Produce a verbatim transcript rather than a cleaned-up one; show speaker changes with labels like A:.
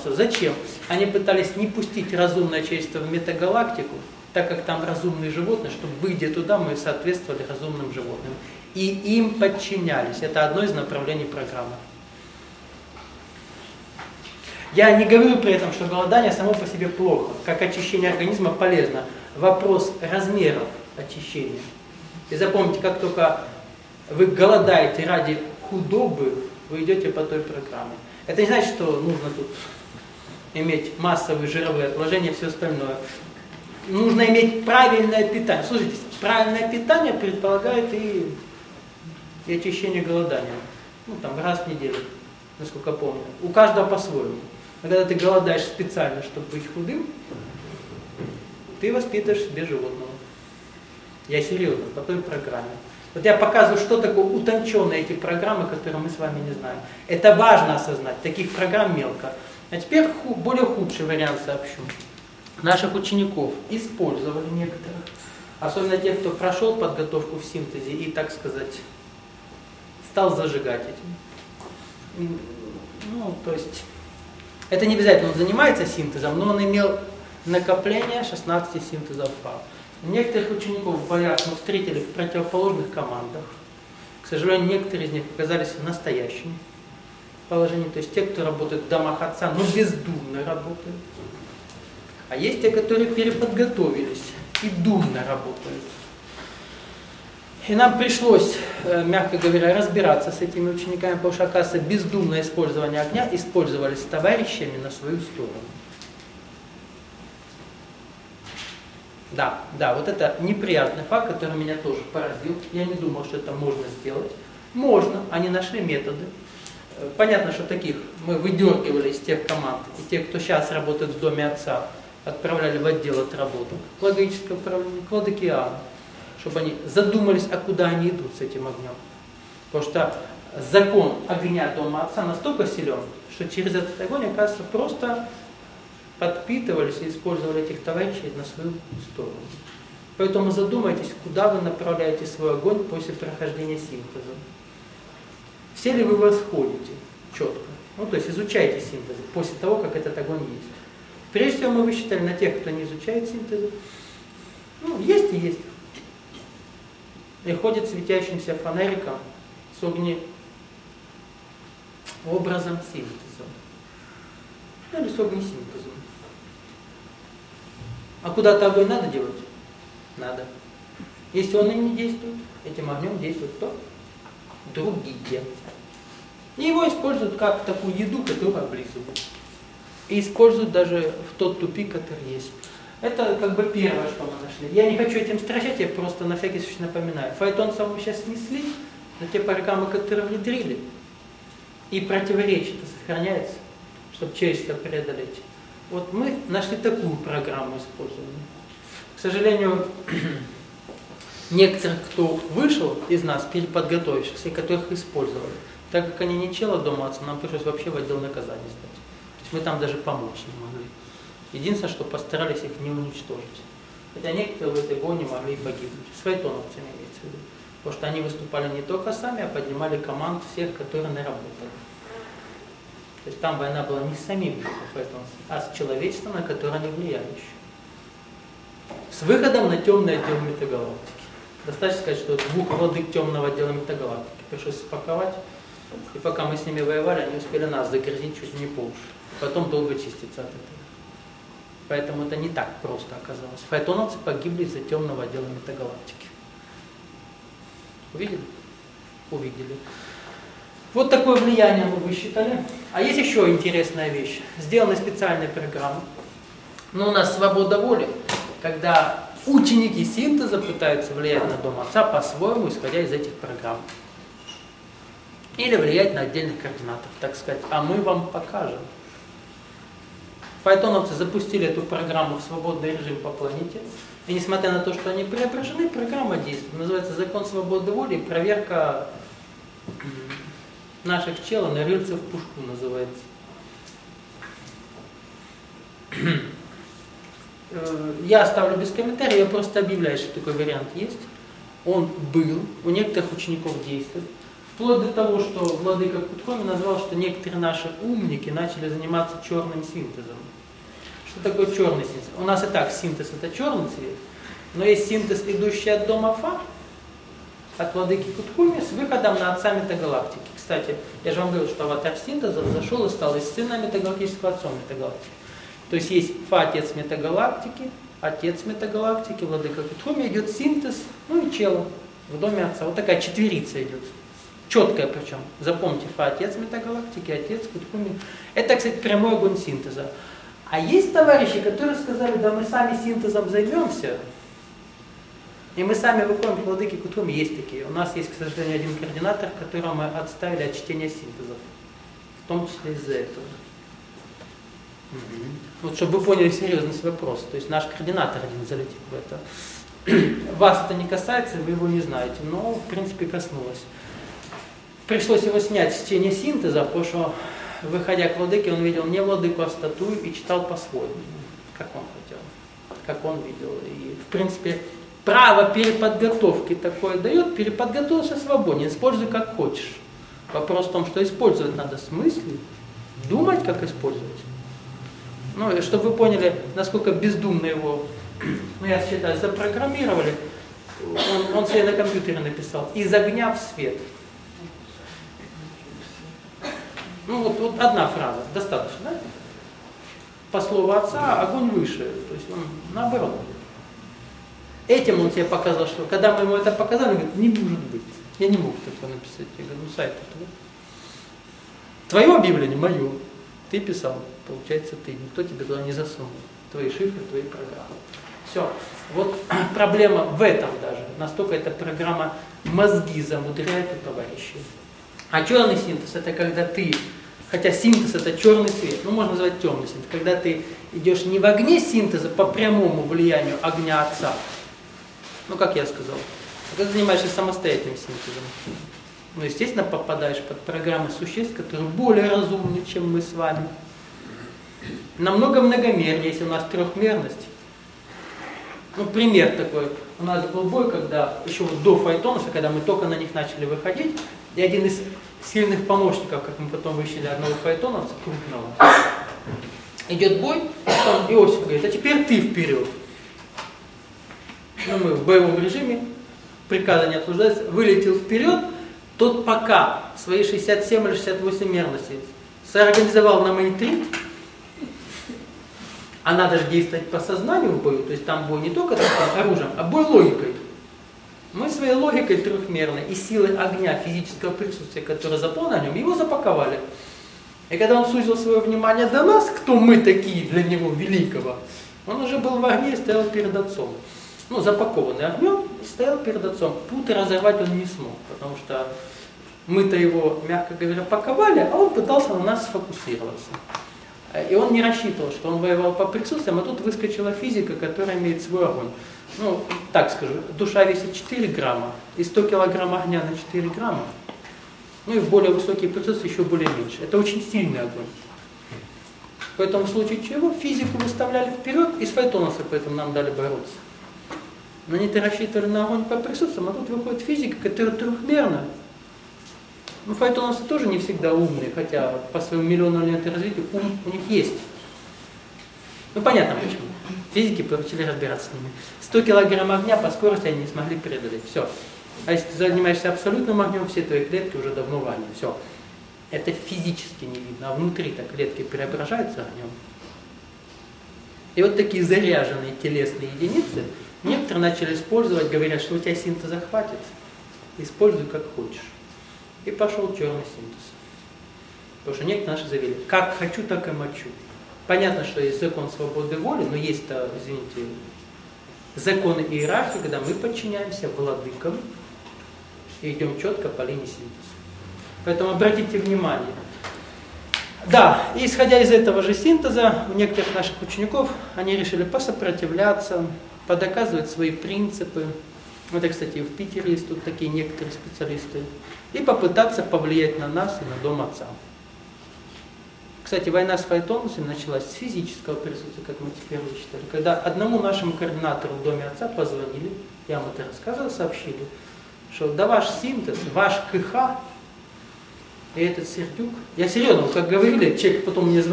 A: вопросов. Зачем? Они пытались не пустить разумное человечество в метагалактику, так как там разумные животные, чтобы, выйдя туда, мы соответствовали разумным животным. И им подчинялись. Это одно из направлений программы. Я не говорю при этом, что голодание само по себе плохо. Как очищение организма полезно. Вопрос размеров очищения. И запомните, как только вы голодаете ради худобы, вы идете по той программе. Это не значит, что нужно тут иметь массовые жировые отложения и все остальное. Нужно иметь правильное питание. Слушайте, правильное питание предполагает и, и очищение голодания. Ну, там, раз в неделю, насколько помню. У каждого по-своему. А когда ты голодаешь специально, чтобы быть худым, ты воспитываешь в себе животного. Я серьезно, по той программе. Вот я показываю, что такое утонченные эти программы, которые мы с вами не знаем. Это важно осознать. Таких программ мелко. А теперь ху, более худший вариант сообщу. Наших учеников использовали некоторых, особенно тех, кто прошел подготовку в синтезе и, так сказать, стал зажигать этим. Ну, то есть, это не обязательно он занимается синтезом, но он имел накопление шестнадцати синтезов фа. Некоторых учеников в боях мы встретили в противоположных командах. К сожалению, некоторые из них оказались в настоящем положении. То есть те, кто работает в домах отца, но бездумно работают. А есть те, которые переподготовились и думно работают. И нам пришлось, мягко говоря, разбираться с этими учениками, потому что, оказывается, бездумное использование огня использовались товарищами на свою сторону. Да, да, вот это неприятный факт, который меня тоже поразил. Я не думал, что это можно сделать. Можно, они нашли методы. Понятно, что таких мы выдергивали из тех команд. И те, кто сейчас работает в доме отца, отправляли в отдел отработок, логическое управление, к океану, чтобы они задумались, а куда они идут с этим огнем. Потому что закон огня дома отца настолько силен, что через этот огонь, оказывается, просто подпитывались и использовали этих товарищей на свою сторону. Поэтому задумайтесь, куда вы направляете свой огонь после прохождения синтеза. Все ли вы восходите четко? Ну, то есть изучайте синтезы после того, как этот огонь есть. Прежде всего мы высчитали на тех, кто не изучает синтезы. Ну, есть и есть. И ходит светящимся фонариком с огнеобразом синтеза. Или с огнесинтезом. А куда-то огонь надо делать? Надо. Если он и не действует, этим огнем действует кто? Другие. И его используют как такую еду, которую облизывают. И используют даже в тот тупик, который есть. Это как бы первое, что мы нашли. Я не хочу этим стращать, я просто на всякий случай напоминаю. Фаэтонцев мы сейчас снесли, но те программы, которые внедрили, и противоречие-то сохраняется, чтобы человечество преодолеть. Вот мы нашли такую программу использования. К сожалению, некоторых, кто вышел из нас, переподготовившихся, и которых использовали, так как они не чело дома отца, нам пришлось вообще в отдел наказания сдать. То есть мы там даже помочь не могли. Единственное, что постарались их не уничтожить. Хотя некоторые в этой войне могли и погибнуть. С фаэтоновцами имеется в виду. Потому что они выступали не только сами, а поднимали команд всех, которые наработали. То есть там война была не с самими фаэтонцами, а с человечеством, на которое они влияли еще. С выходом на темный отдел метагалактики. Достаточно сказать, что двух владык темного отдела метагалактики пришлось спаковать. И пока мы с ними воевали, они успели нас загрязнить чуть ли не по уши. Потом долго чиститься от этого. Поэтому это не так просто оказалось. Фаэтоновцы погибли из-за темного отдела метагалактики. Увидели? Увидели. Вот такое влияние мы высчитали. А есть еще интересная вещь. Сделаны специальные программы. Но у нас свобода воли, когда ученики синтеза пытаются влиять на дом отца по-своему, исходя из этих программ. Или влиять на отдельных координатов, так сказать. А мы вам покажем. Фаэтоновцы запустили эту программу в свободный режим по планете. И несмотря на то, что они преображены, программа действует. Называется закон свободы воли и проверка наших чел на рыльце в пушку называется. Я оставлю без комментариев, я просто объявляю, что такой вариант есть. Он был, у некоторых учеников действует. Вплоть до того, что владыка Кутхоми назвал, что некоторые наши умники начали заниматься черным синтезом. Что такое черный синтез? У нас и так синтез это черный цвет, но есть синтез, идущий от дома Фа, от владыки Кутхоми, с выходом на отца метагалактики. Кстати, я же вам говорил, что аватар синтеза взошел и стал из сына метагалактического отцом метагалактики. То есть есть Фа, отец метагалактики, отец метагалактики, владыка Кутхоми, идет синтез, ну и чело в доме отца. Вот такая четверица идет. Четкая причем. Запомните, Фа, отец метагалактики, отец Кутхоми. Это, кстати, прямой огонь синтеза. А есть товарищи, которые сказали, да мы сами синтезом займемся, и мы сами выходим к владыке Кутхоми. Есть такие. У нас есть, к сожалению, один координатор, которого мы отставили от чтения синтезов. В том числе из-за этого. Угу. Вот чтобы вы поняли серьезность вопроса. То есть наш координатор один залетел в это. Вас это не касается, вы его не знаете, но в принципе коснулось. Пришлось его снять с чтения синтеза, потому что, выходя к владыке, он видел не владыку, а статую и читал по-своему, как он хотел, как он видел. И, в принципе, право переподготовки такое дает, переподготовился свободен, используй как хочешь. Вопрос в том, что использовать надо с мыслью, думать, как использовать. Ну, и чтобы вы поняли, насколько бездумно его, ну, я считаю, запрограммировали, он, он себе на компьютере написал: из огня в свет. Ну вот, вот одна фраза, достаточно, да? По слову отца, огонь выше, то есть он наоборот. Этим он тебе показал, что когда мы ему это показали, он говорит, не может быть, я не мог такое написать. Я говорю, ну сайт это. Твое объявление, мое, ты писал, получается ты, никто тебе туда не засунул. Твои шифры, твои программы. Все. Вот проблема в этом даже. Настолько эта программа мозги замудряет у товарищей. А черный синтез это когда ты, хотя синтез это черный цвет, ну можно назвать темный синтез, когда ты идешь не в огне синтеза по прямому влиянию огня отца, ну как я сказал, а когда занимаешься самостоятельным синтезом. Ну естественно попадаешь под программы существ, которые более разумны, чем мы с вами. Намного многомернее, если у нас трехмерность. Ну пример такой, у нас был бой, когда еще вот до файтонуса, когда мы только на них начали выходить, и один из сильных помощников, как мы потом выяснили, одного файтоновца, крупного, идет бой, потом Иосиф говорит, а теперь ты вперед. Ну, мы в боевом режиме, приказа не обсуждается, вылетел вперед, тот пока свои шестьдесят семь или шестьдесят восемь мерности соорганизовал на мейнтрит, а надо же действовать по сознанию в бою, то есть там бой не только таким оружием, а бой логикой. Мы своей логикой трехмерной и силой огня физического присутствия, которое заполнено на нем, его запаковали. И когда он сузил свое внимание до нас, кто мы такие для него великого, он уже был в огне и стоял перед отцом. Ну, запакованный огнем, и стоял перед отцом. Путы разорвать он не смог, потому что мы-то его, мягко говоря, паковали, а он пытался на нас сфокусироваться. И он не рассчитывал, что он воевал по присутствиям, а тут выскочила физика, которая имеет свой огонь. Ну, так скажу, душа весит четыре грамма, и сто килограмм огня на четыре грамма, ну и в более высокие присутствия еще более меньше. Это очень сильный огонь. Поэтому в случае чего физику выставляли вперед, и с файтонуса поэтому нам дали бороться. Но они-то рассчитывали на огонь по присутствиям, а тут выходит физика, которая трехмерна. Ну, файтонусы тоже не всегда умные, хотя по своему миллиону лет развитию ум у них есть. Ну, понятно почему. Физики поручили разбираться с ними. сто килограмм огня по скорости они не смогли преодолеть. Все. А если ты занимаешься абсолютным огнем, все твои клетки уже давно в огне. Все. Это физически не видно, а внутри-то клетки преображаются огнем. И вот такие заряженные телесные единицы некоторые начали использовать, говорят, что у тебя синтеза хватит, используй как хочешь. И пошел черный синтез. Потому что некоторые наши заявили, как хочу, так и мочу. Понятно, что есть закон свободы воли, но есть-то, извините, законы иерархии, когда мы подчиняемся владыкам и идем четко по линии синтеза. Поэтому обратите внимание. Да, и исходя из этого же синтеза, у некоторых наших учеников, они решили посопротивляться, подоказывать свои принципы. Вот, кстати, в Питере есть тут такие некоторые специалисты. И попытаться повлиять на нас и на дом отца. Кстати, война с файтонусами началась с физического присутствия, как мы теперь вычитали. Когда одному нашему координатору в доме отца позвонили, я вам это рассказывал, сообщили, что да ваш синтез, ваш КХ И этот Сердюк, я серьезно, вот как говорили, человек потом мне звонил.